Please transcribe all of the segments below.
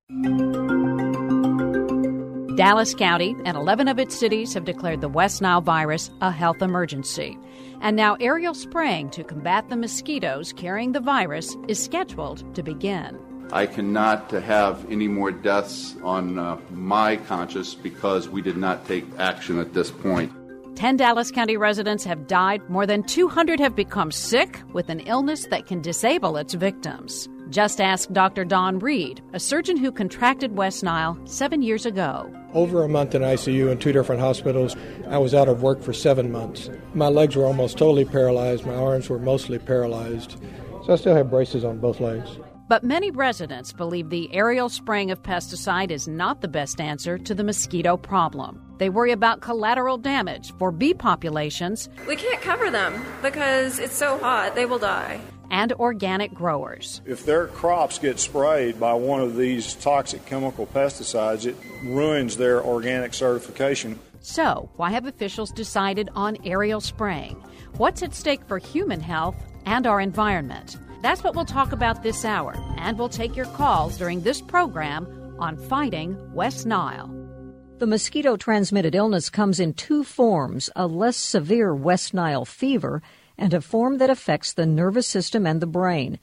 Dallas County and 11 of its cities have declared the West Nile virus a health emergency. And now aerial spraying to combat the mosquitoes carrying the virus is scheduled to begin. I cannot have any more deaths on my conscience because we did not take action at this point. 10 Dallas County residents have died. More than 200 have become sick with an illness that can disable its victims. Just ask Dr. Don Reed, a surgeon who contracted West Nile 7 years ago. Over a month in ICU in 2 different hospitals. I was out of work for 7 months. My legs were almost totally paralyzed. My arms were mostly paralyzed. So I still have braces on both legs. But many residents believe the aerial spraying of pesticide is not the best answer to the mosquito problem. They worry about collateral damage for bee populations. We can't cover them because it's so hot, they will die. And organic growers. If their crops get sprayed by one of these toxic chemical pesticides, it ruins their organic certification. So, why have officials decided on aerial spraying? What's at stake for human health and our environment? That's what we'll talk about this hour, and we'll take your calls during this program on Fighting West Nile. The mosquito-transmitted illness comes in 2 forms, a less severe West Nile fever and a form that affects the nervous system and the brain.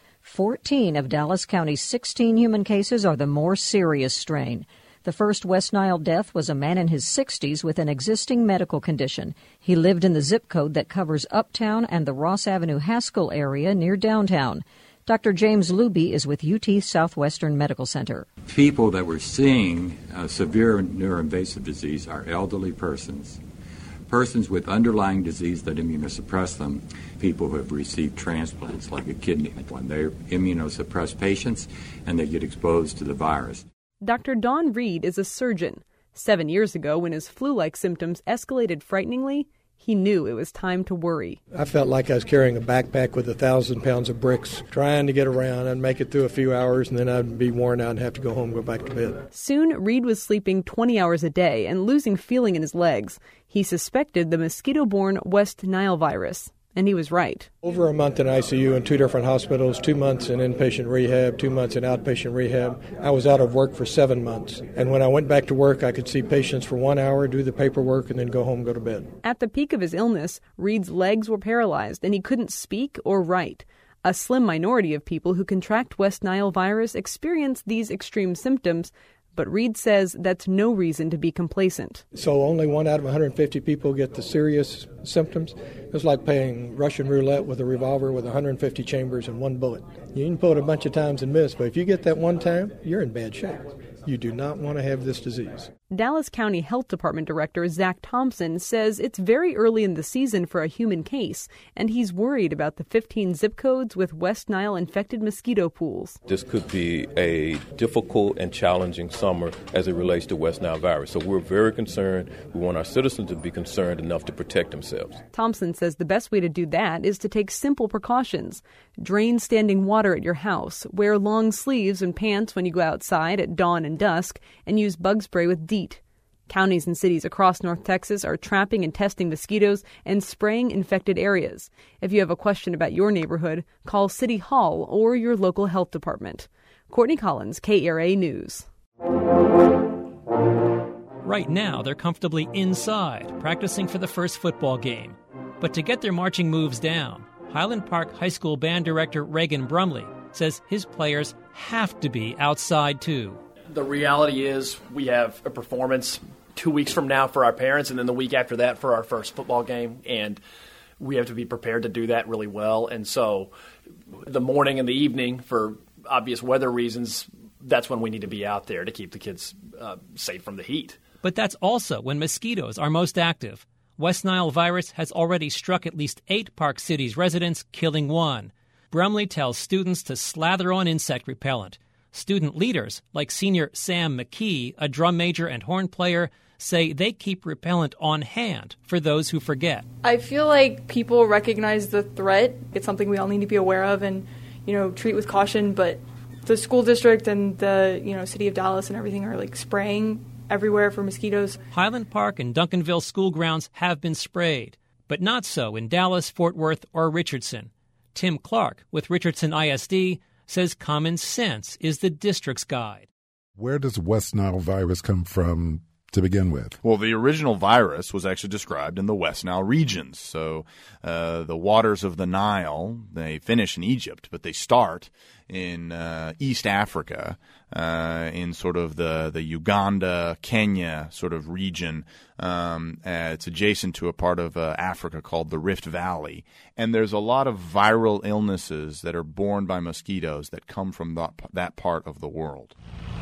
14 of Dallas County's 16 human cases are the more serious strain. The first West Nile death was a man in his 60s with an existing medical condition. He lived in the zip code that covers Uptown and the Ross Avenue Haskell area near downtown. Dr. James Luby is with UT Southwestern Medical Center. People that we're seeing severe neuroinvasive disease are elderly persons, persons with underlying disease that immunosuppress them, people who have received transplants like a kidney one. They're immunosuppressed patients and they get exposed to the virus. Dr. Don Reed is a surgeon. 7 years ago, when his flu-like symptoms escalated frighteningly, he knew it was time to worry. I felt like I was carrying a backpack with 1,000 pounds of bricks, trying to get around. I'd make it through a few hours, and then I'd be worn out and have to go home and go back to bed. Soon, Reed was sleeping 20 hours a day and losing feeling in his legs. He suspected the mosquito-borne West Nile virus. And he was right. Over a month in ICU in 2 different hospitals, 2 months in inpatient rehab, 2 months in outpatient rehab. I was out of work for 7 months. And when I went back to work, I could see patients for 1 hour, do the paperwork, and then go home and go to bed. At the peak of his illness, Reed's legs were paralyzed and he couldn't speak or write. A slim minority of people who contract West Nile virus experience these extreme symptoms, but Reed says that's no reason to be complacent. So only 1 out of 150 people get the serious symptoms. It's like playing Russian roulette with a revolver with 150 chambers and 1 bullet. You can pull it a bunch of times and miss, but if you get that one time, you're in bad shape. You do not want to have this disease. Dallas County Health Department Director Zach Thompson says it's very early in the season for a human case, and he's worried about the 15 zip codes with West Nile infected mosquito pools. This could be a difficult and challenging summer as it relates to West Nile virus. So we're very concerned. We want our citizens to be concerned enough to protect themselves. Thompson says the best way to do that is to take simple precautions. Drain standing water at your house, wear long sleeves and pants when you go outside at dawn and dusk, and use bug spray with DEET. Counties and cities across North Texas are trapping and testing mosquitoes and spraying infected areas. If you have a question about your neighborhood, call City Hall or your local health department. Courtney Collins, KRA News. Right now, they're comfortably inside, practicing for the first football game. But to get their marching moves down, Highland Park High School band director Reagan Brumley says his players have to be outside too. The reality is we have a performance 2 weeks from now for our parents and then the week after that for our first football game, and we have to be prepared to do that really well. And so the morning and the evening, for obvious weather reasons, that's when we need to be out there to keep the kids safe from the heat. But that's also when mosquitoes are most active. West Nile virus has already struck at least 8 Park City's residents, killing 1. Brumley tells students to slather on insect repellent. Student leaders, like senior Sam McKee, a drum major and horn player, say they keep repellent on hand for those who forget. I feel like people recognize the threat. It's something we all need to be aware of and, treat with caution. But the school district and the, city of Dallas and everything are spraying everywhere for mosquitoes. Highland Park and Duncanville school grounds have been sprayed, but not so in Dallas, Fort Worth, or Richardson. Tim Clark with Richardson ISD says common sense is the district's guide. Where does West Nile virus come from to begin with? Well, the original virus was actually described in the West Nile regions. So the waters of the Nile, they finish in Egypt, but they start in East Africa, in sort of the Uganda, Kenya sort of region. It's adjacent to a part of Africa called the Rift Valley. And there's a lot of viral illnesses that are borne by mosquitoes that come from that part of the world.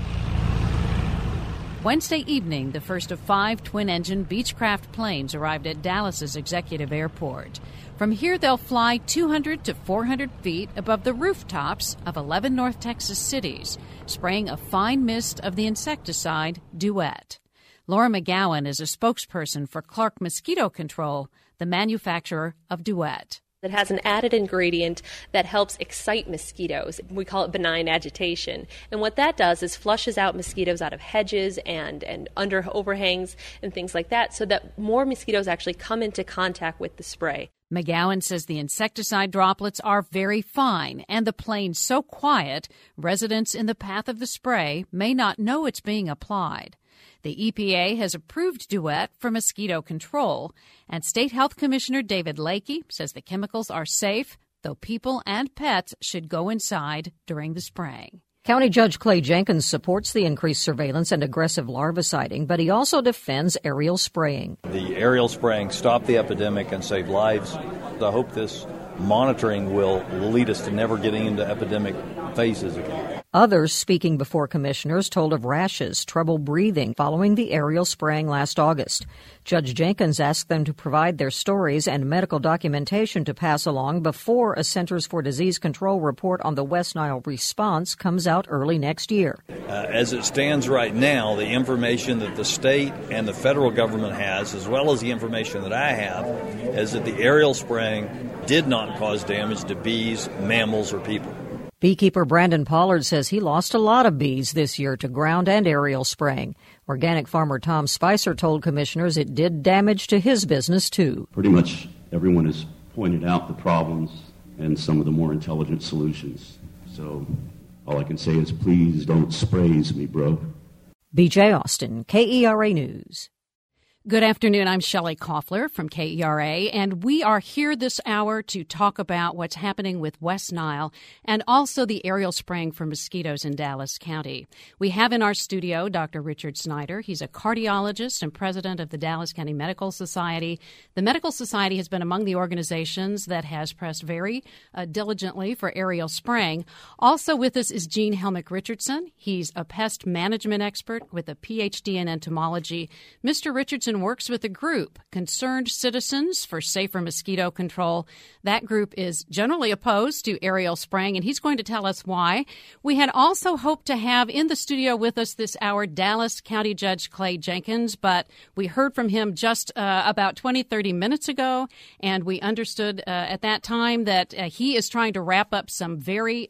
Wednesday evening, the first of 5 twin-engine Beechcraft planes arrived at Dallas's executive airport. From here, they'll fly 200 to 400 feet above the rooftops of 11 North Texas cities, spraying a fine mist of the insecticide Duet. Laura McGowan is a spokesperson for Clark Mosquito Control, the manufacturer of Duet. It has an added ingredient that helps excite mosquitoes. We call it benign agitation. And what that does is flushes out mosquitoes out of hedges and under overhangs and things like that so that more mosquitoes actually come into contact with the spray. McGowan says the insecticide droplets are very fine and the plane so quiet, residents in the path of the spray may not know it's being applied. The EPA has approved Duet for mosquito control, and State Health Commissioner David Lakey says the chemicals are safe, though people and pets should go inside during the spraying. County Judge Clay Jenkins supports the increased surveillance and aggressive larviciding, but he also defends aerial spraying. The aerial spraying stopped the epidemic and saved lives. I hope this monitoring will lead us to never getting into epidemic phases again. Others speaking before commissioners told of rashes, trouble breathing following the aerial spraying last August. Judge Jenkins asked them to provide their stories and medical documentation to pass along before a Centers for Disease Control report on the West Nile response comes out early next year. As it stands right now, the information that the state and the federal government has, as well as the information that I have, is that the aerial spraying did not cause damage to bees, mammals, or people. Beekeeper Brandon Pollard says he lost a lot of bees this year to ground and aerial spraying. Organic farmer Tom Spicer told commissioners it did damage to his business, too. Pretty much everyone has pointed out the problems and some of the more intelligent solutions. So all I can say is please don't sprays me, bro. BJ Austin, KERA News. Good afternoon. I'm Shelley Koffler from KERA, and we are here this hour to talk about what's happening with West Nile and also the aerial spraying for mosquitoes in Dallas County. We have in our studio Dr. Richard Snyder. He's a cardiologist and president of the Dallas County Medical Society. The Medical Society has been among the organizations that has pressed very diligently for aerial spraying. Also with us is Gene Helmick Richardson. He's a pest management expert with a PhD in entomology. Mr. Richardson works with a group, Concerned Citizens for Safer Mosquito Control. That group is generally opposed to aerial spraying, and he's going to tell us why. We had also hoped to have in the studio with us this hour Dallas County Judge Clay Jenkins, but we heard from him just about 30 minutes ago, and we understood at that time that he is trying to wrap up some very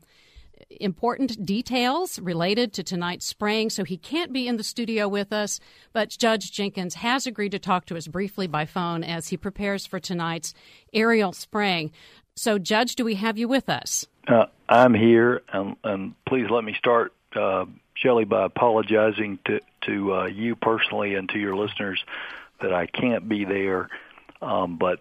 important details related to tonight's spraying, so he can't be in the studio with us, but Judge Jenkins has agreed to talk to us briefly by phone as he prepares for tonight's aerial spraying. So, Judge, do we have you with us? I'm here, and please let me start, Shelley, by apologizing to you personally and to your listeners that I can't be there, but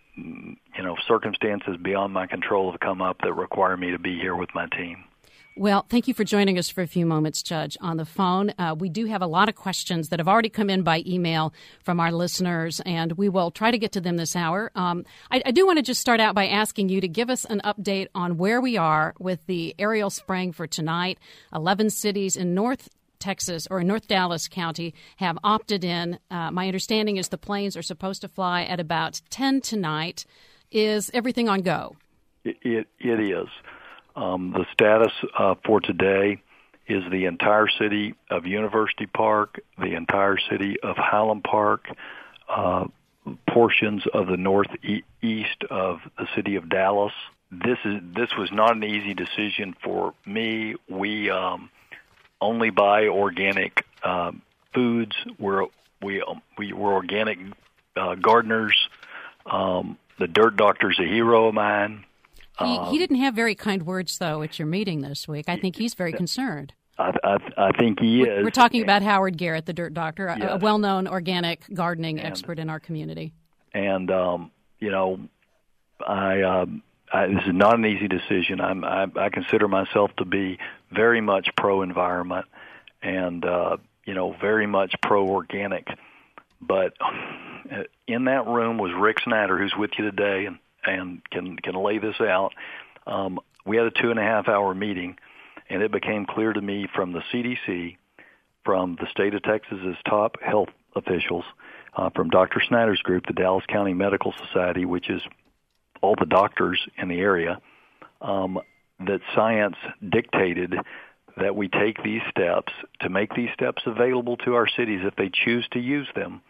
circumstances beyond my control have come up that require me to be here with my team. Well, thank you for joining us for a few moments, Judge, on the phone. We do have a lot of questions that have already come in by email from our listeners, and we will try to get to them this hour. I do want to just start out by asking you to give us an update on where we are with the aerial spraying for tonight. 11 cities in North Texas or North Dallas County have opted in. My understanding is the planes are supposed to fly at about 10 tonight. Is everything on go? It is. The status for today is the entire city of University Park, the entire city of Highland Park, portions of the northeast of the city of Dallas. This was not an easy decision for me. We only buy organic foods. We're organic gardeners. The Dirt Doctor's a hero of mine. He didn't have very kind words, though, at your meeting this week. I think he's very concerned. I think he is. We're talking about Howard Garrett, the Dirt Doctor, Yes. a well-known organic gardening expert in our community. And this is not an easy decision. I consider myself to be very much pro-environment and very much pro-organic. But in that room was Rick Snyder, who's with you today, and can lay this out. We had a 2.5-hour meeting, and it became clear to me from the CDC, from the state of Texas's top health officials, from Dr. Snyder's group, the Dallas County Medical Society, which is all the doctors in the area, that science dictated that we take these steps to make these steps available to our cities if they choose to use them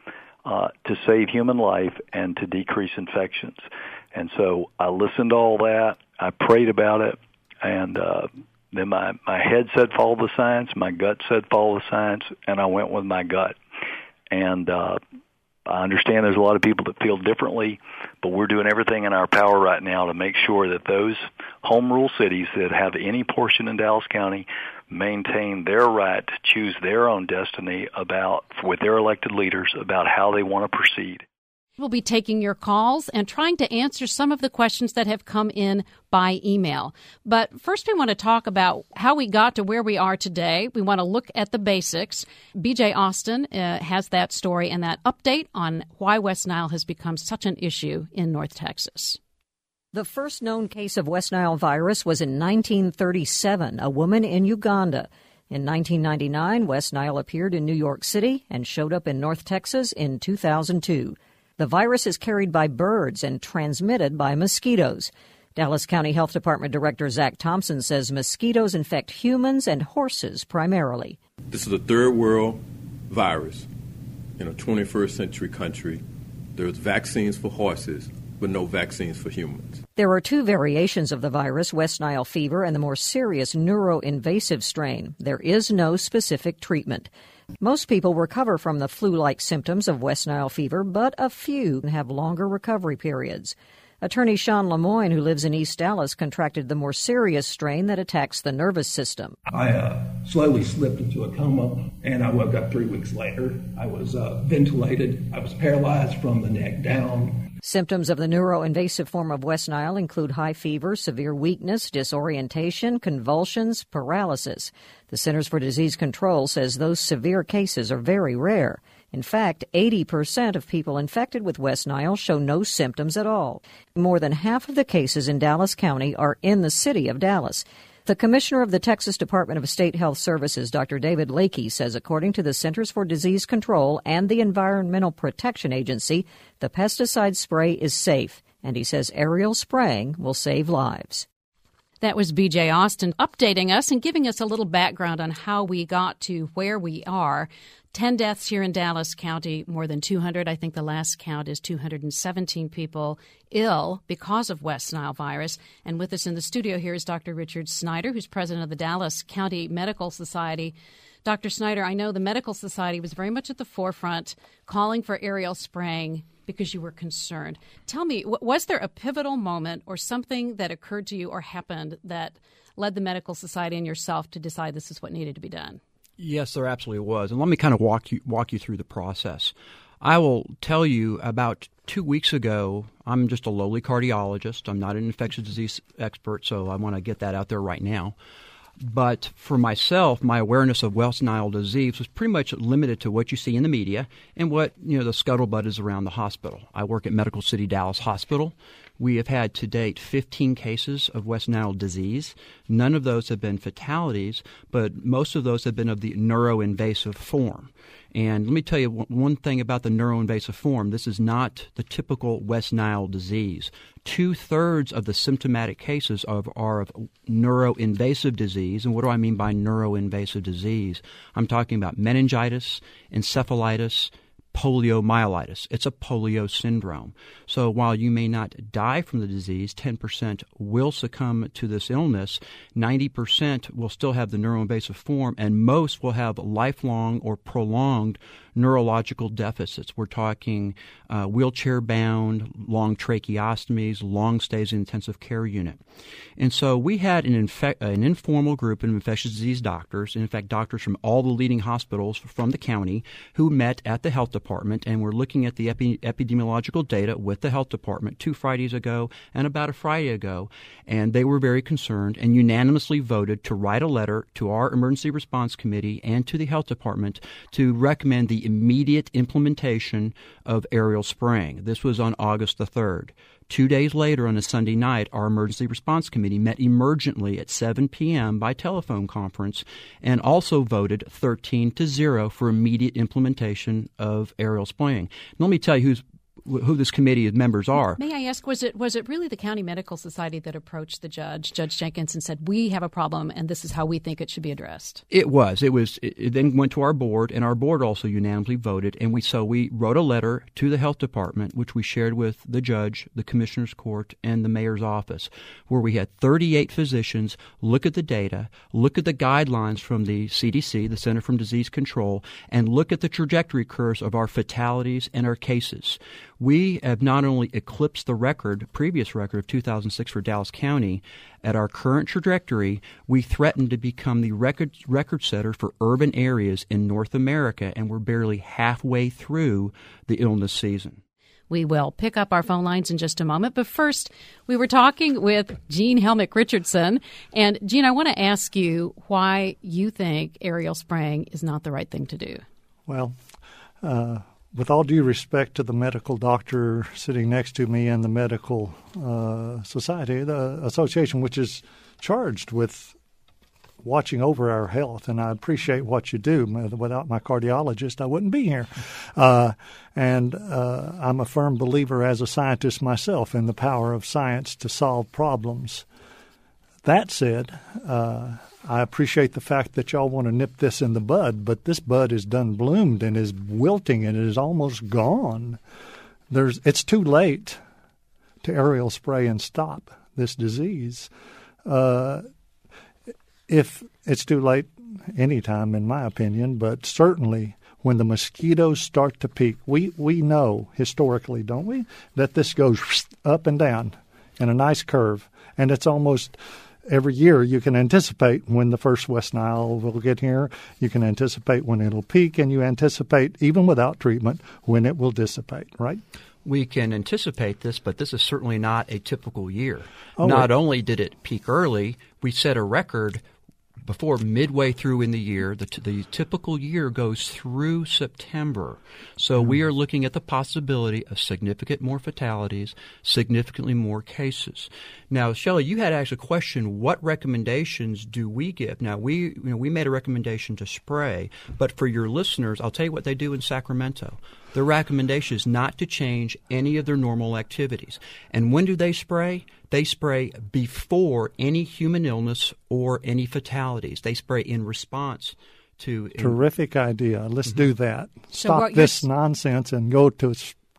to save human life and to decrease infections. And so I listened to all that. I prayed about it, and then my head said follow the science, my gut said follow the science, and I went with my gut. And I understand there's a lot of people that feel differently, but we're doing everything in our power right now to make sure that those home rule cities that have any portion in Dallas County maintain their right to choose their own destiny with their elected leaders about how they want to proceed. We'll be taking your calls and trying to answer some of the questions that have come in by email. But first, we want to talk about how we got to where we are today. We want to look at the basics. BJ Austin has that story and that update on why West Nile has become such an issue in North Texas. The first known case of West Nile virus was in 1937, a woman in Uganda. In 1999, West Nile appeared in New York City and showed up in North Texas in 2002. The virus is carried by birds and transmitted by mosquitoes. Dallas County Health Department Director Zach Thompson says mosquitoes infect humans and horses primarily. This is a third world virus in a 21st century country. There's vaccines for horses, but no vaccines for humans. There are two variations of the virus, West Nile fever and the more serious neuroinvasive strain. There is no specific treatment. Most people recover from the flu-like symptoms of West Nile fever, but a few have longer recovery periods. Attorney Sean Lemoyne, who lives in East Dallas, contracted the more serious strain that attacks the nervous system. I slowly slipped into a coma, and I woke up 3 weeks later. I was ventilated. I was paralyzed from the neck down. Symptoms of the neuroinvasive form of West Nile include high fever, severe weakness, disorientation, convulsions, paralysis. The Centers for Disease Control says those severe cases are very rare. In fact, 80% of people infected with West Nile show no symptoms at all. More than half of the cases in Dallas County are in the city of Dallas. The commissioner of the Texas Department of State Health Services, Dr. David Lakey, says according to the Centers for Disease Control and the Environmental Protection Agency, the pesticide spray is safe, and he says aerial spraying will save lives. That was BJ Austin updating us and giving us a little background on how we got to where we are. 10 deaths here in Dallas County, more than 200. I think the last count is 217 people ill because of West Nile virus. And with us in the studio here is Dr. Richard Snyder, who's president of the Dallas County Medical Society. Dr. Snyder, I know the Medical Society was very much at the forefront calling for aerial spraying because you were concerned. Tell me, was there a pivotal moment or something that occurred to you or happened that led the Medical Society and yourself to decide this is what needed to be done? Yes, there absolutely was. And let me kind of walk you through the process. I will tell you about 2 weeks ago, I'm just a lowly cardiologist. I'm not an infectious disease expert, so I want to get that out there right now. But for myself, my awareness of West Nile disease was pretty much limited to what you see in the media and what, the scuttlebutt is around the hospital. I work at Medical City Dallas Hospital. We have had to date 15 cases of West Nile disease. None of those have been fatalities, but most of those have been of the neuroinvasive form. And let me tell you one thing about the neuroinvasive form. This is not the typical West Nile disease. 2/3 of the symptomatic cases are of neuroinvasive disease. And what do I mean by neuroinvasive disease? I'm talking about meningitis, encephalitis, poliomyelitis. It's a polio syndrome. So while you may not die from the disease, 10% will succumb to this illness, 90% will still have the neuroinvasive form, and most will have lifelong or prolonged neurological deficits. We're talking wheelchair-bound, long tracheostomies, long stays in intensive care unit. And so we had an informal group of infectious disease doctors, in fact, doctors from all the leading hospitals from the county, who met at the health department and were looking at the epidemiological data with the health department 2 Fridays ago and about a Friday ago. And they were very concerned and unanimously voted to write a letter to our emergency response committee and to the health department to recommend the immediate implementation of aerial spraying. This was on August the 3rd. 2 days later, on a Sunday night, our emergency response committee met emergently at 7 p.m. by telephone conference and also voted 13-0 for immediate implementation of aerial spraying. And let me tell you who this committee members are. May I ask, was it really the County Medical Society that approached the Judge Jenkins, and said, we have a problem and this is how we think it should be addressed? It was. It then went to our board, and our board also unanimously voted. And we wrote a letter to the health department, which we shared with the judge, the commissioner's court, and the mayor's office, where we had 38 physicians look at the data, look at the guidelines from the CDC, the Center for Disease Control, and look at the trajectory curves of our fatalities and our cases. We have not only eclipsed the previous record of 2006 for Dallas County, at our current trajectory, we threaten to become the record setter for urban areas in North America, and we're barely halfway through the illness season. We will pick up our phone lines in just a moment. But first, we were talking with Gene Helmick Richardson. And, Gene, I want to ask you why you think aerial spraying is not the right thing to do. Well, with all due respect to the medical doctor sitting next to me and the medical society, the association, which is charged with watching over our health, and I appreciate what you do. Without my cardiologist, I wouldn't be here. And I'm a firm believer as a scientist myself in the power of science to solve problems. That said, I appreciate the fact that y'all want to nip this in the bud, but this bud is done bloomed and is wilting and is almost gone. It's too late to aerial spray and stop this disease. If it's too late anytime, in my opinion, but certainly when the mosquitoes start to peak, we know historically, don't we, that this goes up and down in a nice curve, and it's almost every year you can anticipate when the first West Nile will get here. You can anticipate when it'll peak, and you anticipate, even without treatment, when it will dissipate, right? We can anticipate this, but this is certainly not a typical year. Not only did it peak early, we set a record before midway through in the year. The typical year goes through September. So we are looking at the possibility of significant more fatalities, significantly more cases. Now, Shelley, you had asked a question, what recommendations do we give? Now, we made a recommendation to spray, but for your listeners, I'll tell you what they do in Sacramento. The recommendation is not to change any of their normal activities. And when do they spray? They spray before any human illness or any fatalities. They spray in response to... Terrific idea. Let's do that. Stop this nonsense and go to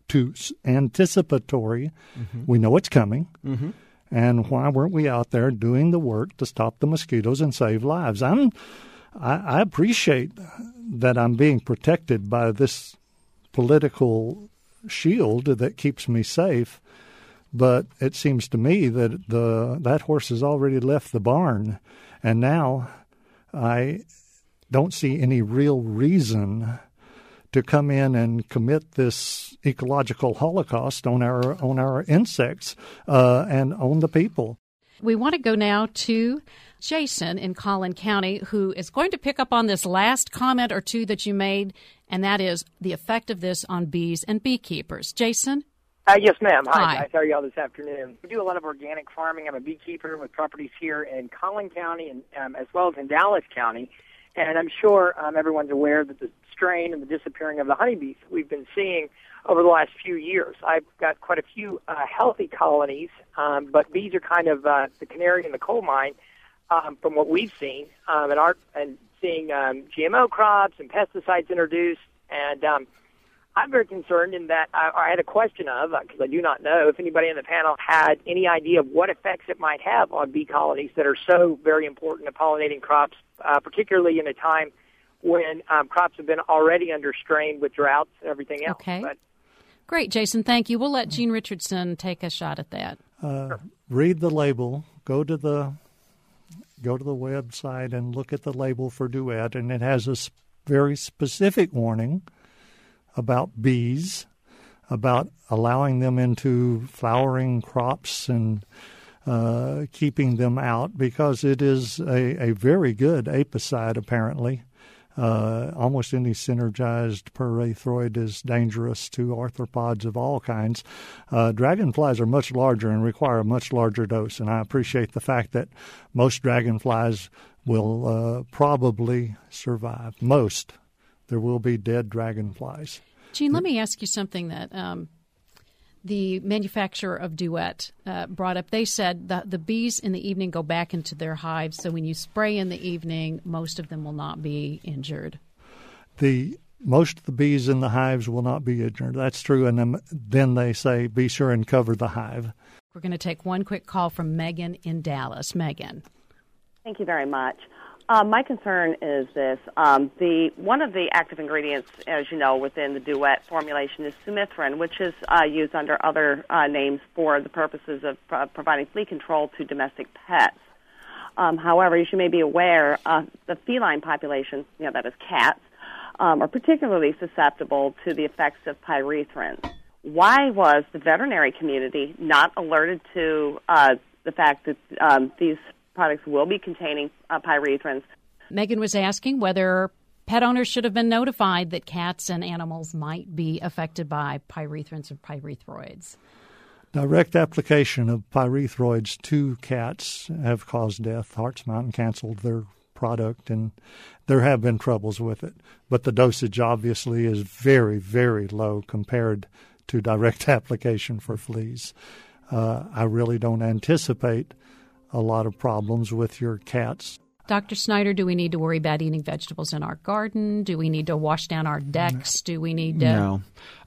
anticipatory. We know it's coming. And why weren't we out there doing the work to stop the mosquitoes and save lives? I appreciate that I'm being protected by this political shield that keeps me safe, but it seems to me that that horse has already left the barn, and now I don't see any real reason to come in and commit this ecological holocaust on our insects and on the people. We want to go now to Jason in Collin County, who is going to pick up on this last comment or two that you made, and that is the effect of this on bees and beekeepers. Jason? Yes, ma'am. Hi, guys. How are y'all this afternoon? We do a lot of organic farming. I'm a beekeeper with properties here in Collin County and as well as in Dallas County. And I'm sure everyone's aware that the strain and the disappearing of the honeybees that we've been seeing over the last few years. I've got quite a few healthy colonies, but bees are kind of the canary in the coal mine from what we've seen and seeing GMO crops and pesticides introduced. And I'm very concerned in that I had a question because I do not know if anybody in the panel had any idea of what effects it might have on bee colonies that are so very important to pollinating crops, particularly in a time when crops have been already under strain with droughts and everything else. Okay. But, great, Jason. Thank you. We'll let Gene Richardson take a shot at that. Read the label. Go to the website and look at the label for Duet, and it has a very specific warning about bees, about allowing them into flowering crops and keeping them out, because it is a very good apicide, apparently. Almost any synergized pyrethroid is dangerous to arthropods of all kinds. Dragonflies are much larger and require a much larger dose, and I appreciate the fact that most dragonflies will probably survive. Most. There will be dead dragonflies. Gene, let me ask you something that the manufacturer of Duet brought up. They said that the bees in the evening go back into their hives, so when you spray in the evening, most of them will not be injured. Most of the bees in the hives will not be injured. That's true, and then they say be sure and cover the hive. We're going to take one quick call from Megan in Dallas. Megan. Thank you very much. My concern is this. One of the active ingredients, as you know, within the Duet formulation is sumithrin, which is used under other names for the purposes of providing flea control to domestic pets. However, as you may be aware, the feline population, that is cats, are particularly susceptible to the effects of pyrethrins. Why was the veterinary community not alerted to the fact that these products will be containing pyrethrins? Megan was asking whether pet owners should have been notified that cats and animals might be affected by pyrethrins or pyrethroids. Direct application of pyrethroids to cats have caused death. Hearts Mountain canceled their product, and there have been troubles with it. But the dosage obviously is very, very low compared to direct application for fleas. I really don't anticipate a lot of problems with your cats. Dr. Snyder, do we need to worry about eating vegetables in our garden? Do we need to wash down our decks? Do we need to... No.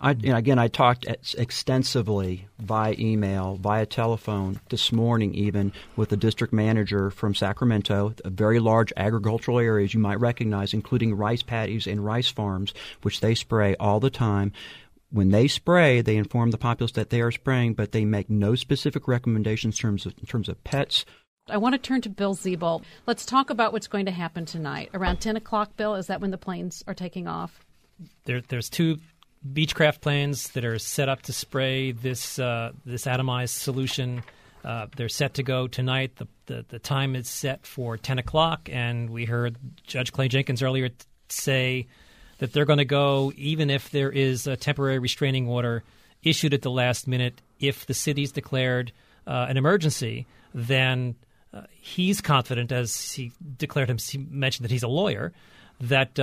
I talked extensively via email, via telephone, this morning even, with the district manager from Sacramento, a very large agricultural areas you might recognize, including rice paddies and rice farms, which they spray all the time. When they spray, they inform the populace that they are spraying, but they make no specific recommendations in terms of pets. I want to turn to Bill Ziebel. Let's talk about what's going to happen tonight. Around 10 o'clock, Bill, is that when the planes are taking off? There's two Beechcraft planes that are set up to spray this atomized solution. They're set to go tonight. The time is set for 10 o'clock, and we heard Judge Clay Jenkins earlier say that they're going to go even if there is a temporary restraining order issued at the last minute. If the city's declared an emergency, then he's confident, as he declared he mentioned that he's a lawyer, that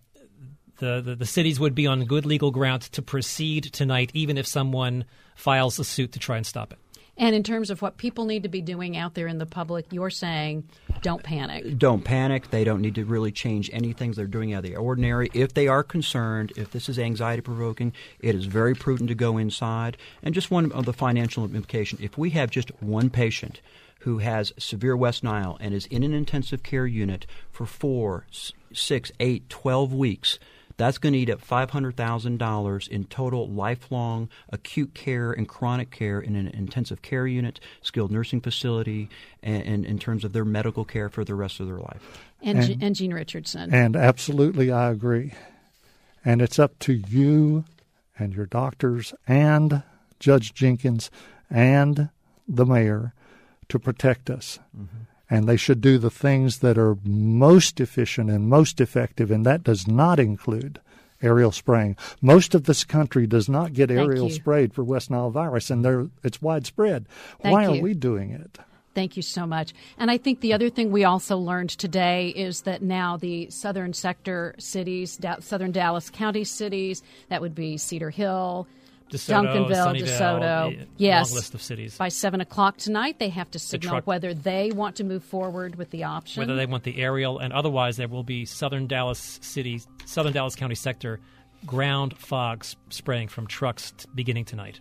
the cities would be on good legal ground to proceed tonight, even if someone files a suit to try and stop it. And in terms of what people need to be doing out there in the public, you're saying don't panic. Don't panic. They don't need to really change anything they're doing out of the ordinary. If they are concerned, if this is anxiety-provoking, it is very prudent to go inside. And just one of the financial implication, if we have just one patient who has severe West Nile and is in an intensive care unit for 4, 6, 8, 12 weeks, that's going to eat up $500,000 in total lifelong acute care and chronic care in an intensive care unit, skilled nursing facility, and in terms of their medical care for the rest of their life. And Gene Richardson. And absolutely, I agree. And it's up to you and your doctors and Judge Jenkins and the mayor to protect us. Mm-hmm. And they should do the things that are most efficient and most effective, and that does not include aerial spraying. Most of this country does not get aerial sprayed for West Nile virus, and it's widespread. Why are we doing it? Thank you so much. And I think the other thing we also learned today is that now the southern sector cities, southern Dallas County cities, that would be Cedar Hill, DeSoto, Duncanville, DeSoto. Yes. Long list of cities. By 7 o'clock tonight, they have to signal whether they want to move forward with the option. Whether they want the aerial, and otherwise there will be southern Dallas County sector ground fog spraying from trucks beginning tonight.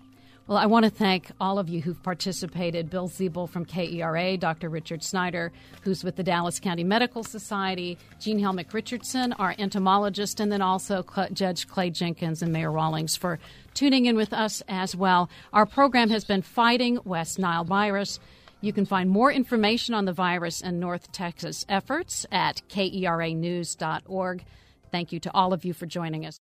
Well, I want to thank all of you who've participated. Bill Siebel from KERA, Dr. Richard Snyder, who's with the Dallas County Medical Society, Jean Helmick Richardson, our entomologist, and then also Judge Clay Jenkins and Mayor Rawlings for tuning in with us as well. Our program has been Fighting West Nile Virus. You can find more information on the virus and North Texas efforts at KERAnews.org. Thank you to all of you for joining us.